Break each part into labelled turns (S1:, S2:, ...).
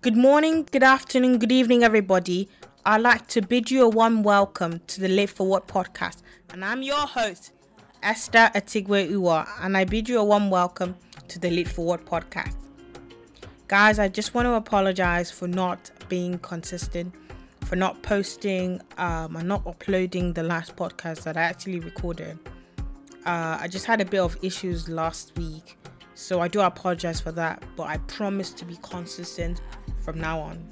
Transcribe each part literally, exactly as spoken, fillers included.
S1: Good morning, good afternoon, good evening, everybody. I'd like to bid you a warm welcome to the Live for What podcast. And I'm your host, Esther Atigwe Uwa, and I bid you a warm welcome to the Live for What podcast. Guys, I just want to apologize for not being consistent, for not posting um, and not uploading the last podcast that I actually recorded. Uh, I just had a bit of issues last week, so I do apologize for that, but I promise to be consistent from now on.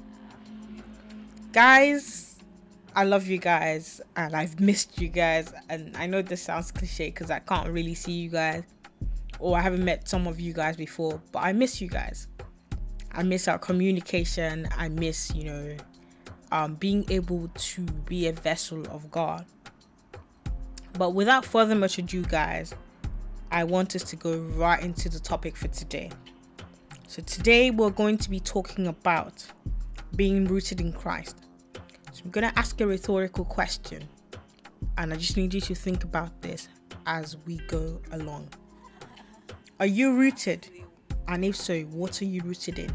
S1: Guys, I love you guys, and I've missed you guys, and I know this sounds cliche because I can't really see you guys, or I haven't met some of you guys before, but I miss you guys. I miss our communication. I miss, you know, um, being able to be a vessel of God. But without further much ado, guys, I want us to go right into the topic for today. So today we're going to be talking about being rooted in Christ. So I'm going to ask a rhetorical question, and I just need you to think about this as we go along. Are you rooted? And if so, what are you rooted in?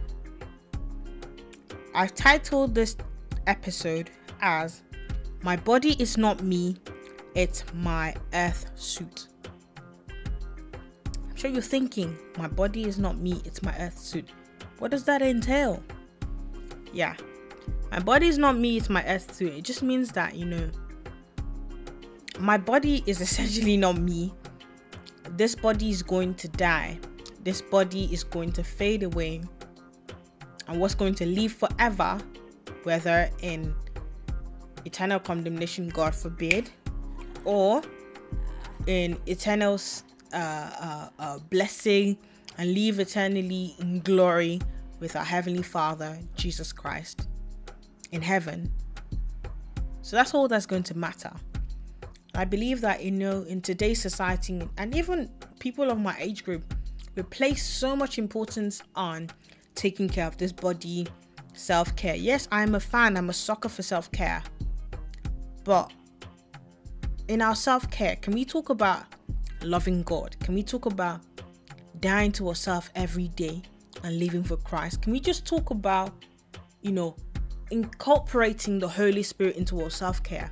S1: I've titled this episode as "My Body Is Not Me, It's My Earth Suit." I'm sure you're thinking, my body is not me, it's my earth suit. What does that entail? Yeah, my body is not me, it's my earth suit. It just means that, you know, my body is essentially not me. This body is going to die. This body is going to fade away. And what's going to live forever, whether in eternal condemnation, God forbid, or in eternal uh, uh, uh, blessing and live eternally in glory with our Heavenly Father, Jesus Christ, in heaven. So that's all that's going to matter. I believe that, you know, in today's society, and even people of my age group, we place so much importance on taking care of this body, self-care. Yes, I'm a fan, I'm a sucker for self-care. But in our self-care, can we talk about loving God? Can we talk about dying to ourselves every day and living for Christ? Can we just talk about, you know, incorporating the Holy Spirit into our self-care?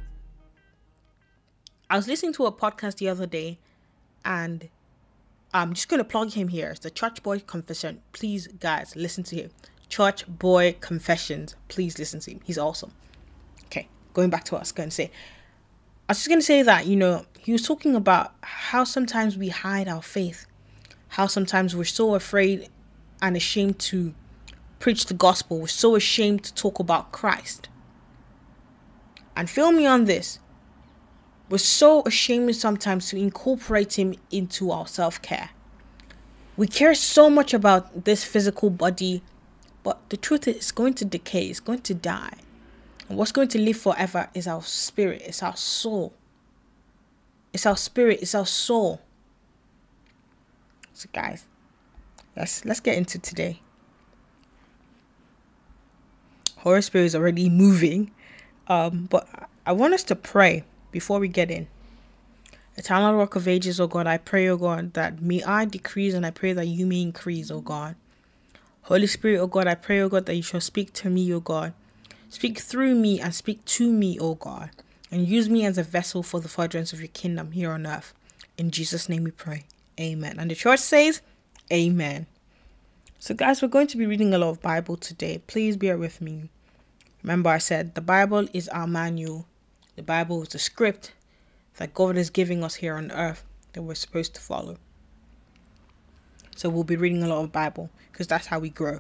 S1: I was listening to a podcast the other day, and I'm just going to plug him here. It's the Church Boy Confession. Please, guys, listen to him. Church Boy Confessions. Please listen to him. He's awesome. Okay, going back to what I was going to say. I was just going to say that, you know, he was talking about how sometimes we hide our faith. How sometimes we're so afraid and ashamed to preach the gospel. We're so ashamed to talk about Christ. And feel me on this. We're so ashamed sometimes to incorporate him into our self-care. We care so much about this physical body, but the truth is it's going to decay, it's going to die. And what's going to live forever is our spirit, it's our soul. It's our spirit, it's our soul. So guys, let's let's get into today. Holy Spirit is already moving, um, but I want us to pray before we get in. Eternal Rock of Ages, oh God, I pray, oh God, that may I decrease and I pray that you may increase, oh God. Holy Spirit, oh God, I pray, oh God, that you shall speak to me, oh God. Speak through me and speak to me, oh God, and use me as a vessel for the furtherance of your kingdom here on earth. In Jesus' name we pray. Amen. And the church says, amen. So guys, we're going to be reading a lot of Bible today. Please bear with me. Remember, I said the Bible is our manual. The Bible is the script that God is giving us here on earth that we're supposed to follow. So we'll be reading a lot of Bible because that's how we grow.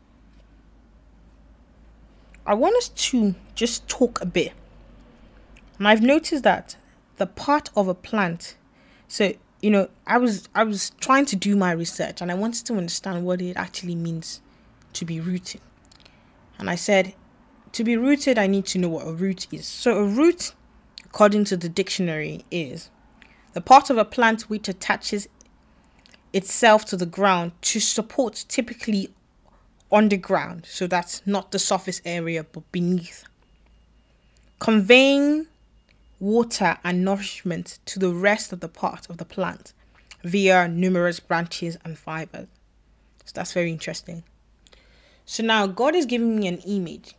S1: I want us to just talk a bit. And I've noticed that the part of a plant, so, you know, I was I was trying to do my research and I wanted to understand what it actually means to be rooted. And I said, to be rooted, I need to know what a root is. So a root, according to the dictionary, is the part of a plant which attaches itself to the ground to support, typically underground. So that's not the surface area, but beneath. Conveying water and nourishment to the rest of the part of the plant via numerous branches and fibers. So that's very interesting. So now God is giving me an image.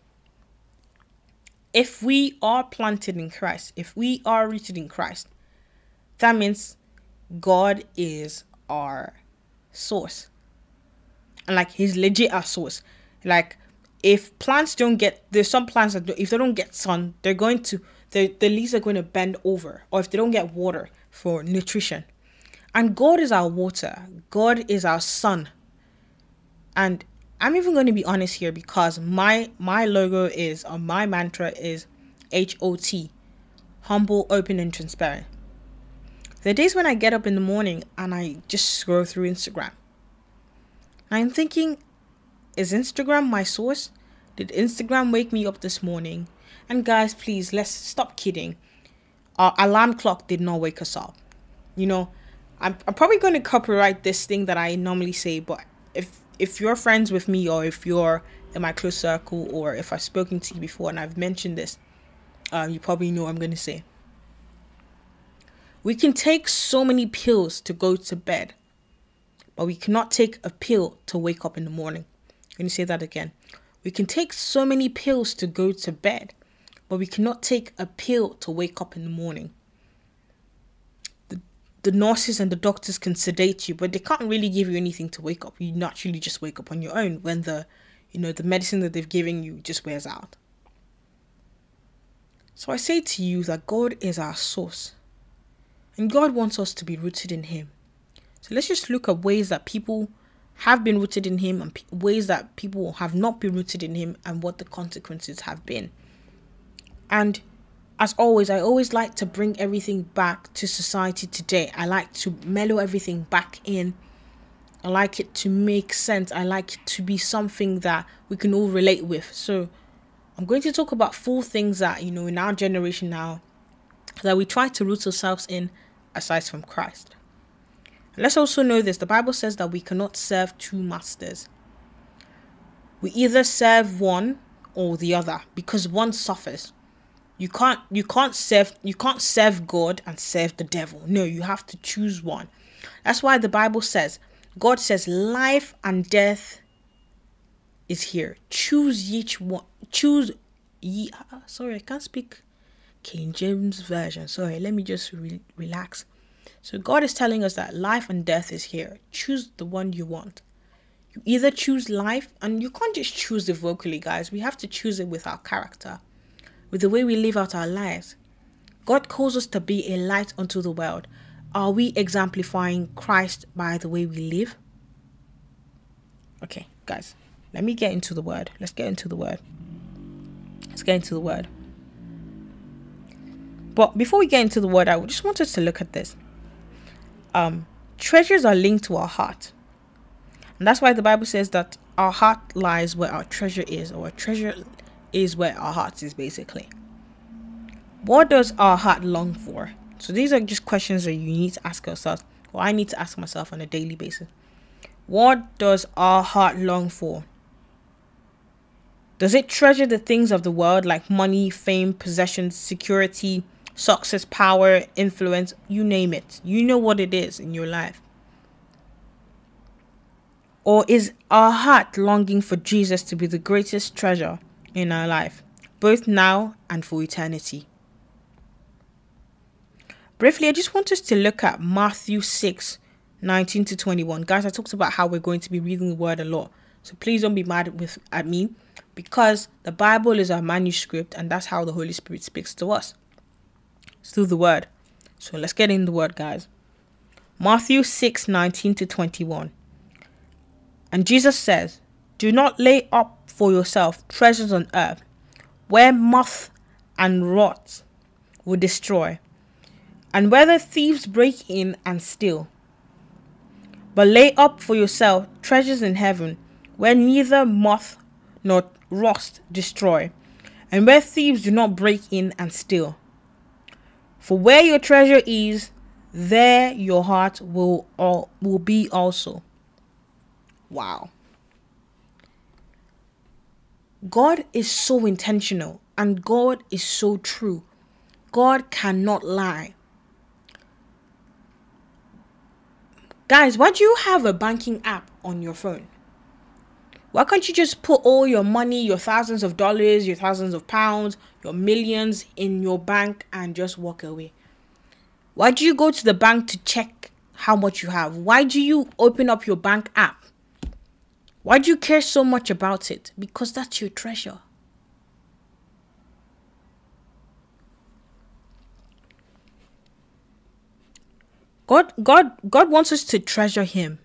S1: If we are planted in Christ, if we are rooted in Christ, that means God is our source. And like he's legit our source. Like if plants don't get, there's some plants that if they don't get sun, they're going to, the leaves are going to bend over. Or if they don't get water for nutrition. And God is our water. God is our sun. And I'm even going to be honest here because my my logo is, or my mantra is H O T. Humble, open, and transparent. The days when I get up in the morning and I just scroll through Instagram. I'm thinking, is Instagram my source? Did Instagram wake me up this morning? And guys, please, let's stop kidding. Our alarm clock did not wake us up. You know, I'm, I'm probably going to copyright this thing that I normally say, but if if you're friends with me or if you're in my close circle or if I've spoken to you before and I've mentioned this, um, you probably know what I'm going to say. We can take so many pills to go to bed, but we cannot take a pill to wake up in the morning. I'm going to say that again. We can take so many pills to go to bed, but we cannot take a pill to wake up in the morning. The, the nurses and the doctors can sedate you, but they can't really give you anything to wake up. You naturally just wake up on your own when the, you know, the medicine that they've given you just wears out. So I say to you that God is our source. And God wants us to be rooted in him. So let's just look at ways that people have been rooted in him and p- ways that people have not been rooted in him and what the consequences have been. And as always, I always like to bring everything back to society today. I like to mellow everything back in. I like it to make sense. I like it to be something that we can all relate with. So I'm going to talk about four things that, you know, in our generation now, that we try to root ourselves in aside from Christ. And let's also know this. The Bible says that we cannot serve two masters. We either serve one or the other because one suffers. You can't you can't serve you can't serve God and serve the devil. No, you have to choose one. That's why the Bible says, God says, life and death is here. Choose each one. Choose ye. Sorry, I can't speak King James Version. Sorry, let me just re- relax. So God is telling us that life and death is here. Choose the one you want. You either choose life, and you can't just choose it vocally, guys. We have to choose it with our character, with the way we live out our lives. God calls us to be a light unto the world. Are we exemplifying Christ by the way we live? Okay, guys, let me get into the word. Let's get into the word. Let's get into the word. But before we get into the word, I just want us to look at this. Um, treasures are linked to our heart. And that's why the Bible says that our heart lies where our treasure is, or our treasure is where our heart is, basically. What does our heart long for? So these are just questions that you need to ask yourself, or I need to ask myself on a daily basis. What does our heart long for? Does it treasure the things of the world like money, fame, possessions, security, success, power, influence, you name it? You know what it is in your life. Or is our heart longing for Jesus to be the greatest treasure in our life, both now and for eternity? Briefly, I just want us to look at Matthew six, nineteen to twenty-one. Guys, I talked about how we're going to be reading the word a lot. So please don't be mad with at me, because the Bible is our manuscript and that's how the Holy Spirit speaks to us. It's through the word. So let's get in the word, guys. Matthew six, nineteen to twenty-one. And Jesus says, do not lay up for yourself treasures on earth, where moth and rot will destroy, and where the thieves break in and steal. But lay up for yourself treasures in heaven, where neither moth nor rust destroy, and where thieves do not break in and steal. For where your treasure is, there your heart will all, will be also. Wow. God is so intentional and God is so true. God cannot lie. Guys, why do you have a banking app on your phone? Why can't you just put all your money, your thousands of dollars, your thousands of pounds, your millions in your bank and just walk away? Why do you go to the bank to check how much you have? Why do you open up your bank app? Why do you care so much about it? Because that's your treasure. God, God, God wants us to treasure him.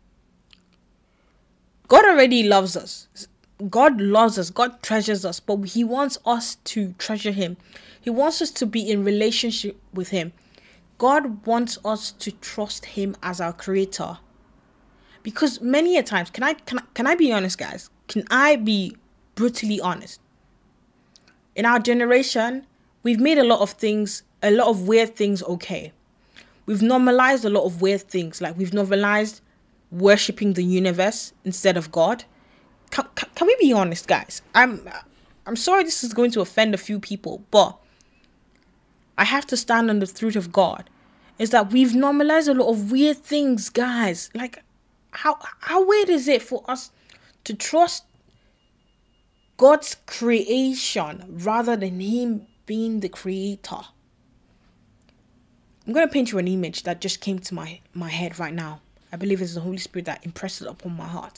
S1: God already loves us. God loves us. God treasures us. But he wants us to treasure him. He wants us to be in relationship with him. God wants us to trust him as our creator. Because many a times, can I, can, I- can I be honest, guys? Can I be brutally honest? In our generation, we've made a lot of things, a lot of weird things okay. We've normalized a lot of weird things. Like we've normalized worshipping the universe instead of God. Can, can, can we be honest, guys? I'm I'm sorry this is going to offend a few people, but I have to stand on the truth of God. Is that we've normalized a lot of weird things, guys. Like how how weird is it for us to trust God's creation rather than him being the creator? I'm going to paint you an image that just came to my, my head right now. I believe it's the Holy Spirit that impressed it upon my heart.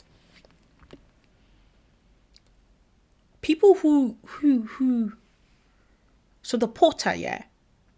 S1: People who, who, who, so the potter, yeah.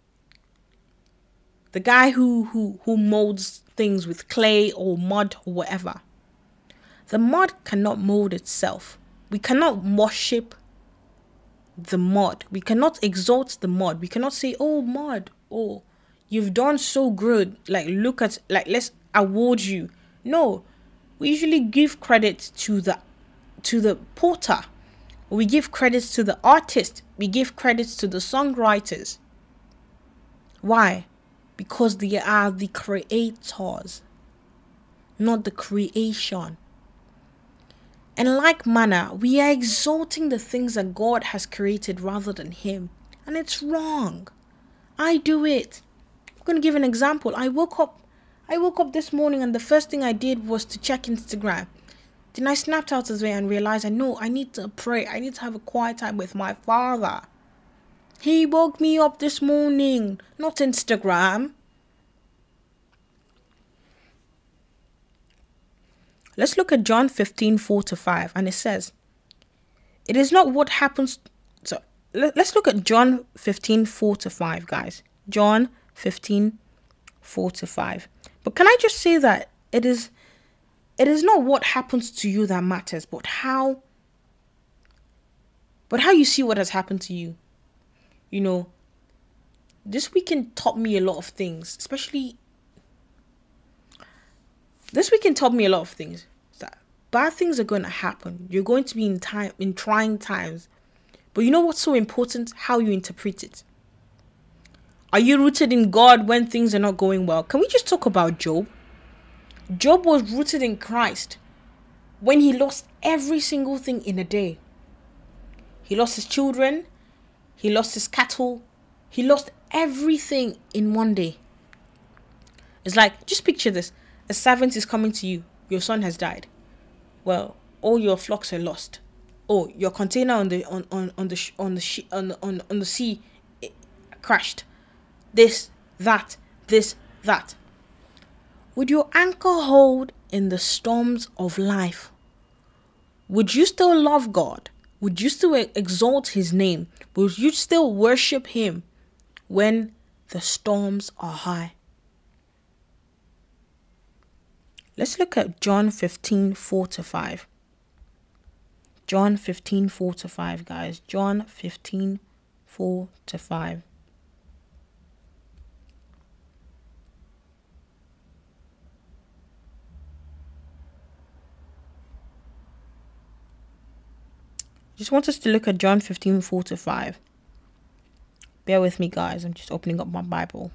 S1: The guy who, who, who molds things with clay or mud or whatever. The mud cannot mold itself. We cannot worship the mud. We cannot exalt the mud. We cannot say, oh, mud, oh, you've done so good. Like, look at, like, let's award you. No, we usually give credit to the, to the potter. We give credits to the artist. We give credits to the songwriters. Why? Because they are the creators, not the creation. In like manner, we are exalting the things that God has created rather than him. And it's wrong. I do it. I'm going to give an example. I woke up I woke up this morning and the first thing I did was to check Instagram. Then I snapped out of it and realized I know I need to pray. I need to have a quiet time with my Father. He woke me up this morning, not Instagram. Let's look at John fifteen, four to five. And it says, it is not what happens. So let's look at John fifteen, four to five, guys. John fifteen, four to five. But can I just say that it is, it is not what happens to you that matters, but how, but how you see what has happened to you. You know, this weekend taught me a lot of things, especially this weekend taught me a lot of things. That bad things are going to happen. You're going to be in time, in trying times. But you know what's so important? How you interpret it. Are you rooted in God when things are not going well? Can we just talk about Job? Job was rooted in Christ when he lost every single thing in a day. He lost his children. He lost his cattle. He lost everything in one day. It's like, just picture this. A servant is coming to you. Your son has died. Well, all your flocks are lost. Oh, your container on the on on, on the on the sh- on the, on on the sea it crashed. This, that, this, that. Would your anchor hold in the storms of life? Would you still love God? Would you still exalt his name? Would you still worship him when the storms are high? Let's look at John fifteen, four to five. John fifteen, four to five, guys. John fifteen, four to five. Just want us to look at John fifteen, four to five. Bear with me, guys. I'm just opening up my Bible.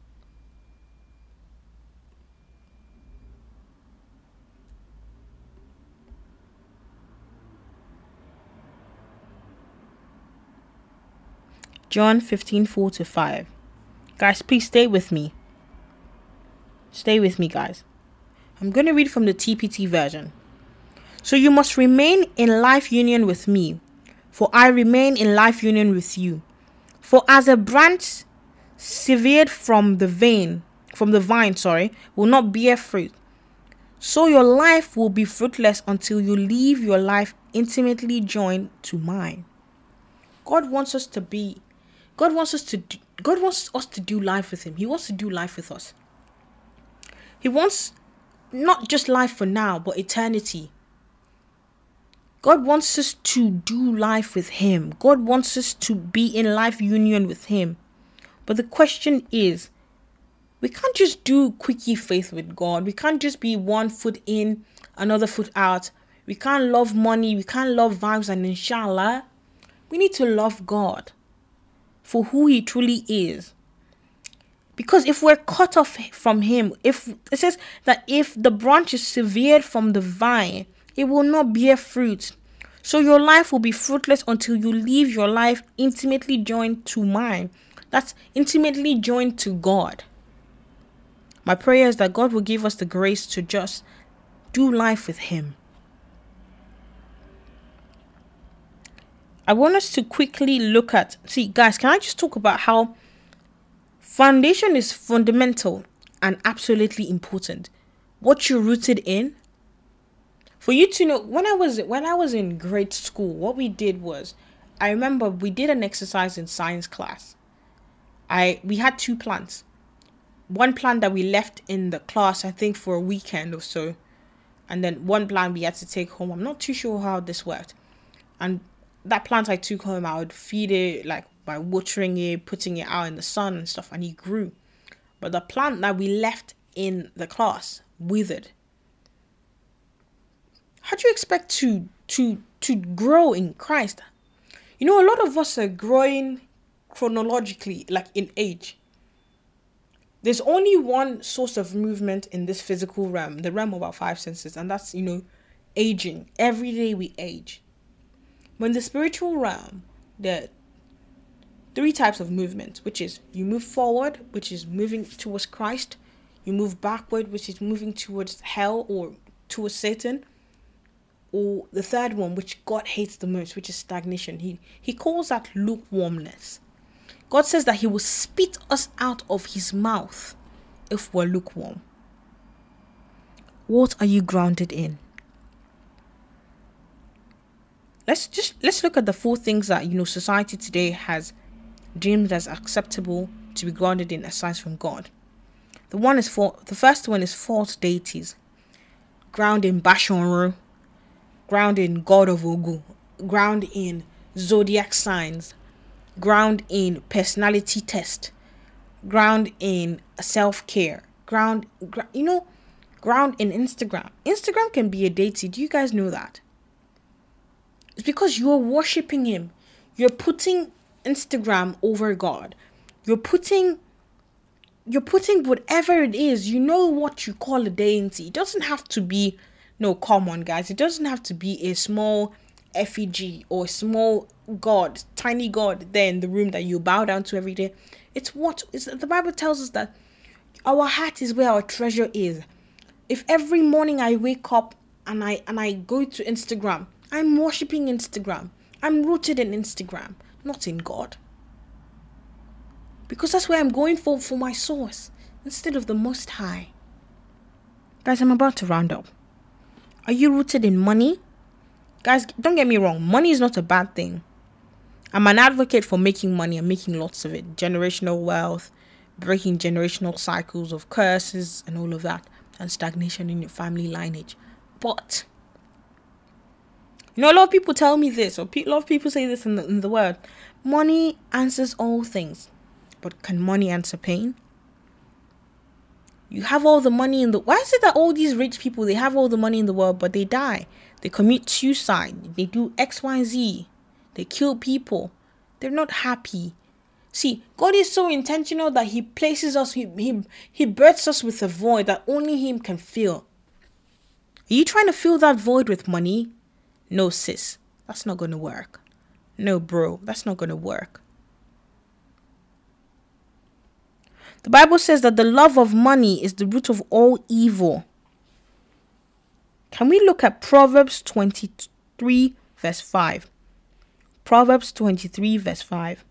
S1: John fifteen, four to five. Guys, please stay with me. Stay with me, guys. I'm going to read from the T P T version. So you must remain in life union with me, for I remain in life union with you. For as a branch severed from the vine, from the vine, sorry, will not bear fruit, so your life will be fruitless until you leave your life intimately joined to mine. God wants us to be, God wants us to do, God wants us to do life with him. He wants to do life with us. He wants not just life for now, but eternity. God wants us to do life with him. God wants us to be in life union with him. But the question is, we can't just do quickie faith with God. We can't just be one foot in, another foot out. We can't love money. We can't love vibes and inshallah. We need to love God for who he truly is. Because if we're cut off from him, if it says that if the branch is severed from the vine, it will not bear fruit. So your life will be fruitless until you leave your life intimately joined to mine. That's intimately joined to God. My prayer is that God will give us the grace to just do life with him. I want us to quickly look at, see guys, can I just talk about how foundation is fundamental and absolutely important. What you're rooted in. For you to know, when I was when I was in grade school, what we did was, I remember we did an exercise in science class. I we had two plants. One plant that we left in the class, I think for a weekend or so. And then one plant we had to take home. I'm not too sure how this worked. And that plant I took home, I would feed it like by watering it, putting it out in the sun and stuff, and he grew. But the plant that we left in the class withered. How do you expect to to to grow in Christ? You know, a lot of us are growing chronologically, like in age. There's only one source of movement in this physical realm, the realm of our five senses, and that's, you know, aging. Every day we age. When the spiritual realm, there are three types of movement, which is you move forward, which is moving towards Christ. You move backward, which is moving towards hell or towards Satan. Or the third one, which God hates the most, which is stagnation. He, he calls that lukewarmness. God says that he will spit us out of his mouth if we're lukewarm. What are you grounded in? Let's just let's look at the four things that, you know, society today has deemed as acceptable to be grounded in aside from God. The one is for the first one is false deities. Ground in Bashonru, ground in God of Ogu, ground in zodiac signs, ground in personality test, ground in self-care, ground, gra- you know, ground in Instagram. Instagram can be a deity. Do you guys know that? It's because you're worshiping him. You're putting Instagram over God. You're putting, you're putting whatever it is, you know what you call a deity. It doesn't have to be, no, come on guys. It doesn't have to be a small effigy or a small God, tiny God there in the room that you bow down to every day. It's what, it's, the Bible tells us that our heart is where our treasure is. If every morning I wake up and I and I go to Instagram, I'm worshiping Instagram. I'm rooted in Instagram, not in God. Because that's where I'm going for, for my source, instead of the Most High. Guys, I'm about to round up. Are you rooted in money? Guys, don't get me wrong. Money is not a bad thing. I'm an advocate for making money and making lots of it. Generational wealth, breaking generational cycles of curses and all of that. And stagnation in your family lineage. But, you know, a lot of people tell me this, or a lot of people say this in the, in the word. Money answers all things. But can money answer pain? You have all the money in the... Why is it that all these rich people, they have all the money in the world, but they die? They commit suicide. They do X, Y, Z. They kill people. They're not happy. See, God is so intentional that he places us, he, he, he births us with a void that only him can fill. Are you trying to fill that void with money? No, sis. That's not going to work. No, bro. That's not going to work. The Bible says that the love of money is the root of all evil. Can we look at Proverbs twenty-three verse five? Proverbs twenty-three verse five.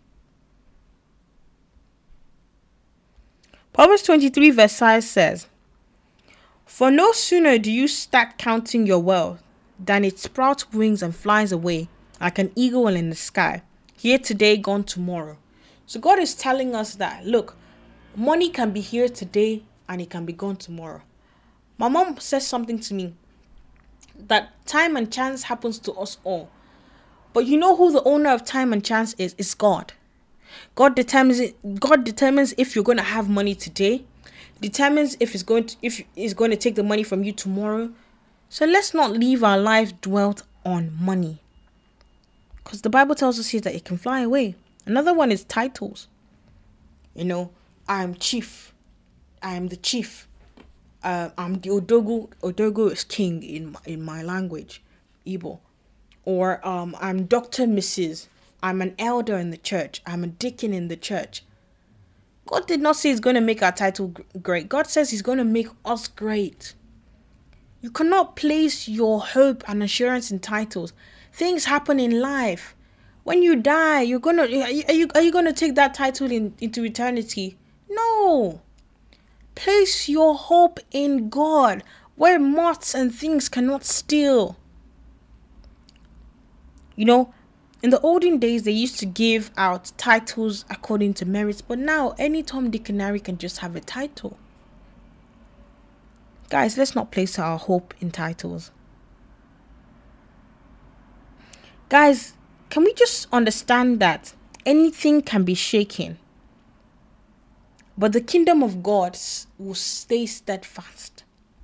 S1: Proverbs twenty-three verse five says, "For no sooner do you start counting your wealth than it sprouts wings and flies away like an eagle in the sky, here today, gone tomorrow." So God is telling us that, look, money can be here today and it can be gone tomorrow. My mom says something to me that time and chance happens to us all. But you know who the owner of time and chance is? It's God. God determines it. God determines if you're going to have money today. Determines if it's going to if it's going to take the money from you tomorrow. So let's not leave our life dwelt on money, because the Bible tells us here that it can fly away. Another one is titles. You know, I'm chief. I am the chief. Uh, I'm the Odogu. Odogu is king in my, in my language, Igbo. Or um, I'm Doctor Missus I'm an elder in the church. I'm a deacon in the church. God did not say he's going to make our title great. God says he's going to make us great. You cannot place your hope and assurance in titles. Things happen in life. When you die, you're gonna are you are you, are you gonna take that title in, into eternity? No. Place your hope in God, where moths and things cannot steal. You know, in the olden days, they used to give out titles according to merits, but now any Tom, Dick, and Harry can just have a title. Guys, let's not place our hope in titles. Guys, can we just understand that anything can be shaken, but the kingdom of God will stay steadfast?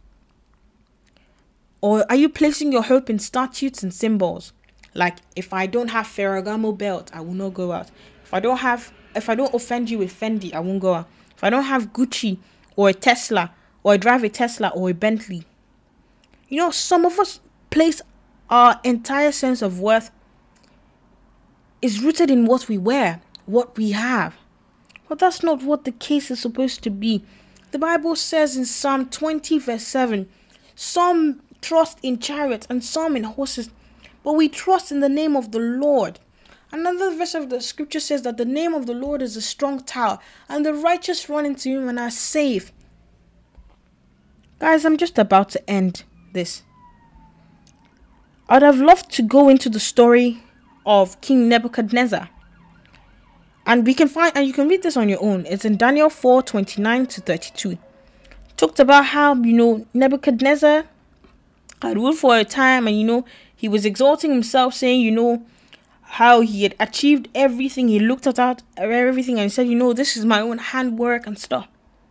S1: Or are you placing your hope in statutes and symbols? Like, if I don't have Ferragamo belt, I will not go out. If I don't have, if I don't offend you with Fendi, I won't go out. If I don't have Gucci or a Tesla, or I drive a Tesla or a Bentley. You know, some of us place our entire sense of worth is rooted in what we wear, what we have. But that's not what the case is supposed to be. The Bible says in Psalm twenty verse seven, some trust in chariots and some in horses, but we trust in the name of the Lord. Another verse of the scripture says that the name of the Lord is a strong tower, and the righteous run into him and are safe. Guys, I'm just about to end this. I'd have loved to go into the story of King Nebuchadnezzar. And we can find, and you can read this on your own. It's in Daniel four twenty-nine to thirty-two. Talked about how, you know, Nebuchadnezzar had ruled for a time, and, you know, he was exalting himself, saying, you know, how he had achieved everything. He looked at out everything and said, you know, this is my own handwork and stuff.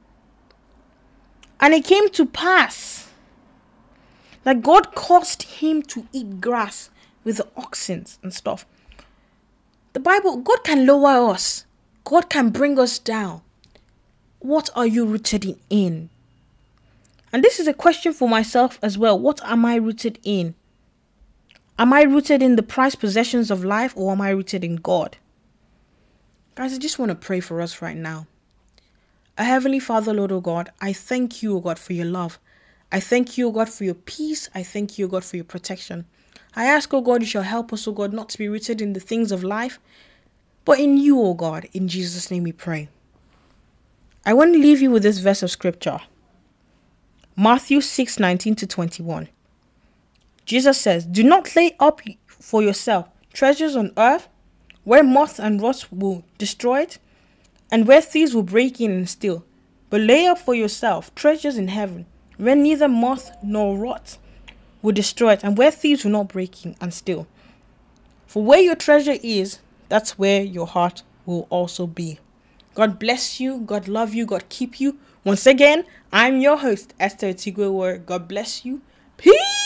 S1: And it came to pass that God caused him to eat grass with the oxen and stuff. The Bible, God can lower us. God can bring us down. What are you rooted in? And this is a question for myself as well. What am I rooted in? Am I rooted in the prized possessions of life, or am I rooted in God? Guys, I just want to pray for us right now. Our Heavenly Father, Lord, oh God, I thank you, oh God, for your love. I thank you, oh God, for your peace. I thank you, oh God, for your protection. I ask, oh God, you shall help us, oh God, not to be rooted in the things of life, but in you, oh God. In Jesus' name we pray. I want to leave you with this verse of scripture. Matthew six nineteen to twenty-one. Jesus says, do not lay up for yourself treasures on earth, where moth and rust will destroy it, and where thieves will break in and steal. But lay up for yourself treasures in heaven, where neither moth nor rot will destroy it, and where thieves will not break in and steal. For where your treasure is, that's where your heart will also be. God bless you. God love you. God keep you. Once again, I'm your host, Esther Tigwe. God bless you. Peace.